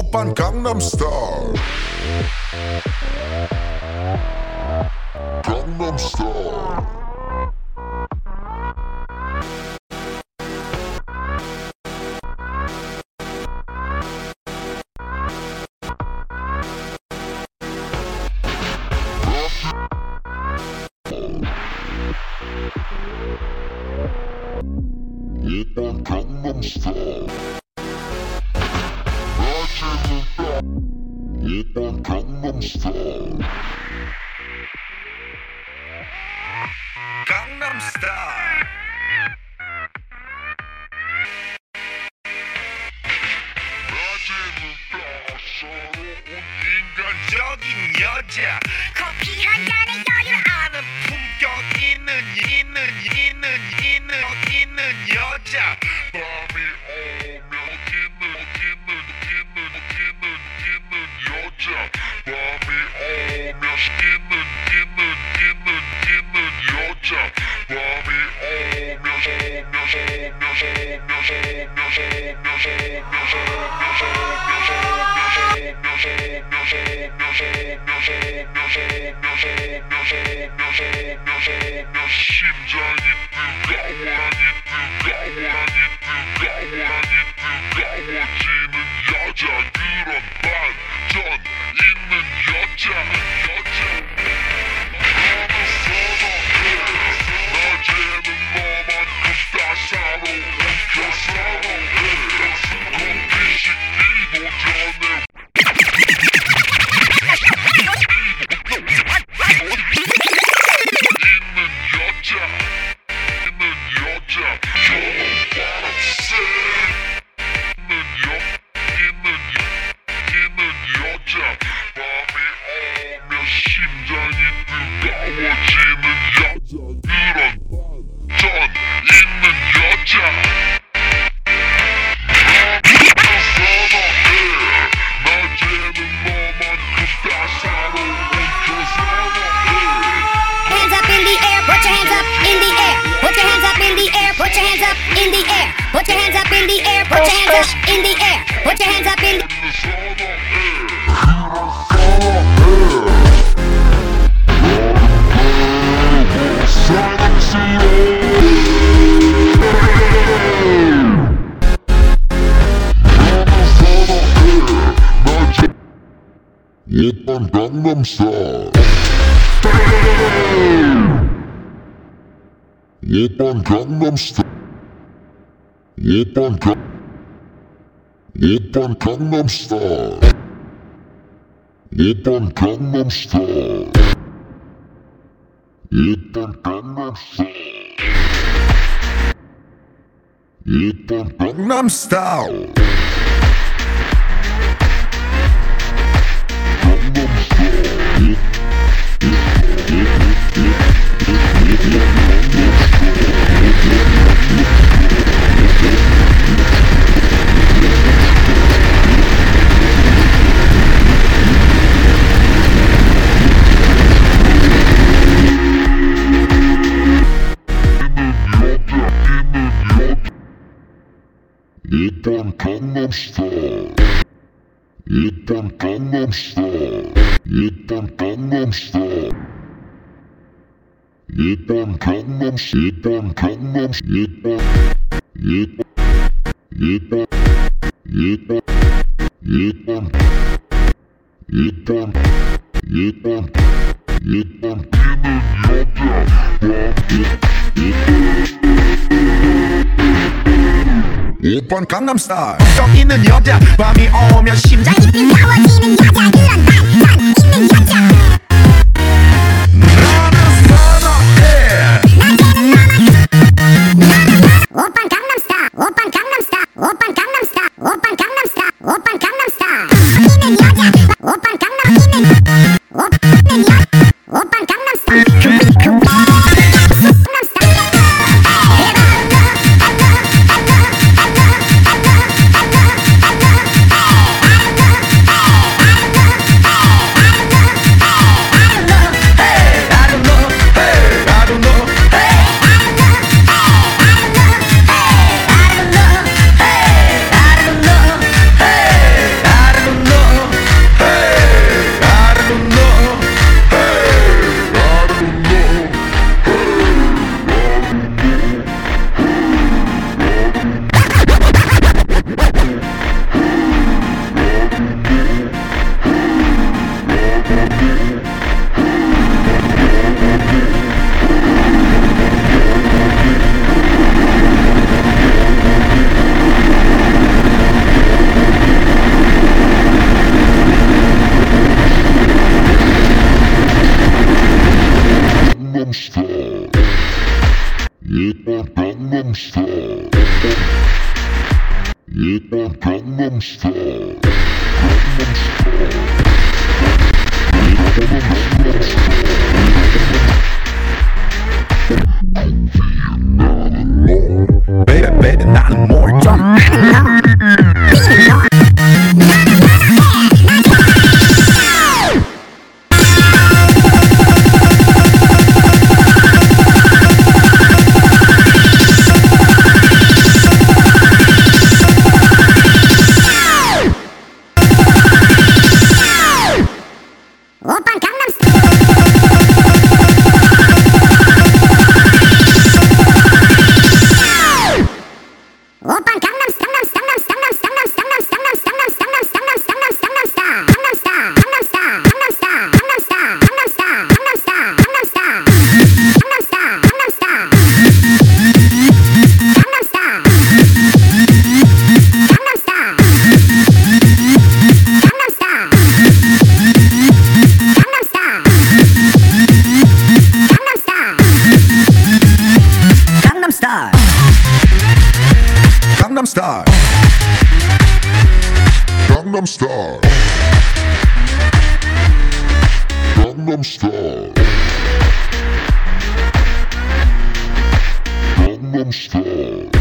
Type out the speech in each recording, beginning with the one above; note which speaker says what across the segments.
Speaker 1: 오빤 강남스타일. 강남스타일. 오빤 강남스타일. 오빤 강남스타일. 강남스타일. 낮에는 따사로운 인간적인 여자, 커피 한 잔에 여유를 아는 품격 있는 여자. 밤이 오면 여자. 밤이 오면 여자. 밤이 심장이 뜨거워지는 여자. 그런 반전 있는 여자. 너는 선호해. 낮에는 너만큼 따사로운 여사로해. 커피 식기도 전에 오빤 강남스타일. 오빤 강남스타일. 오빤 강남스타일. 오빤 강남스타일. 오빤 강남스타일. 오빤 강남스타일. 오빤 강남스타일. 오빤 강남스타일. 오빤 강남스타일. 오빤 강남스타일. 오빤 강남스타일. 성 있는 여자. 밤이 오면 심장이 뜨거워지는 여자. 그런 반전 있는 여자. 나는 선호해. 오빤 강남스타일. 오빤 강남스타일. 오빤 강남스타일. 오빤 강남스타일. 오빤 강남스타일. 있는 여자. 오빤 강남 있는 여자. 오빤 강남스타일.
Speaker 2: Gangnam Style. Gangnam Style.
Speaker 1: Baby, baby, not more. Gangnam Style.
Speaker 2: Gangnam Style. Gangnam Style. Gangnam Style.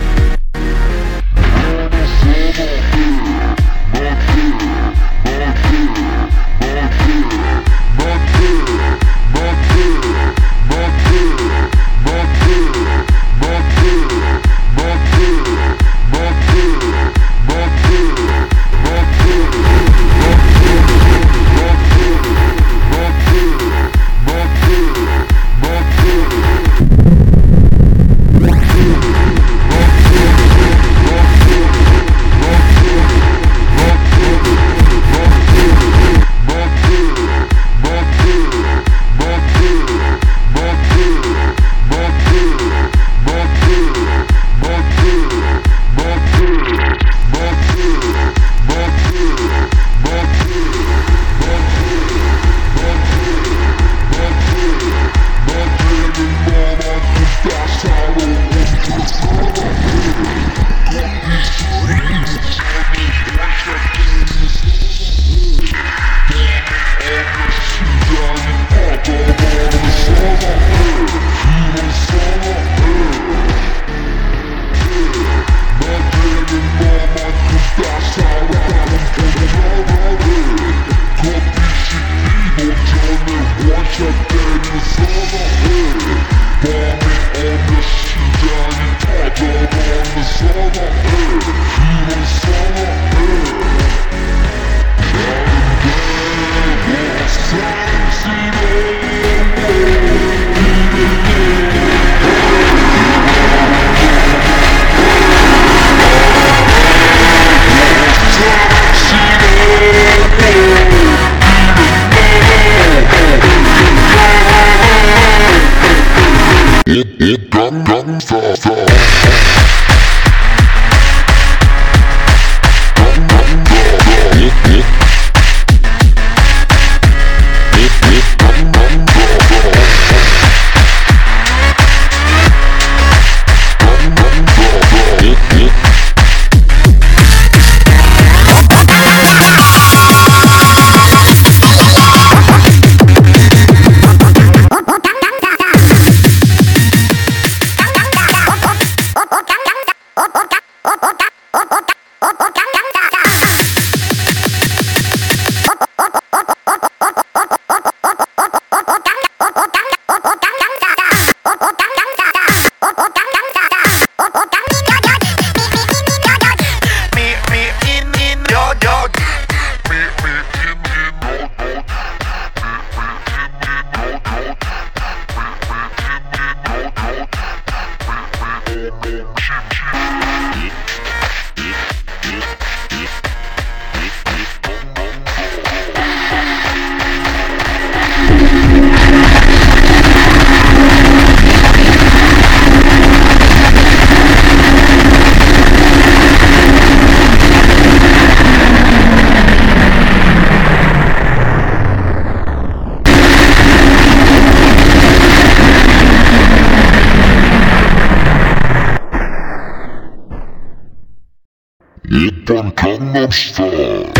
Speaker 2: Gangnam Style. 오빤 강남스타일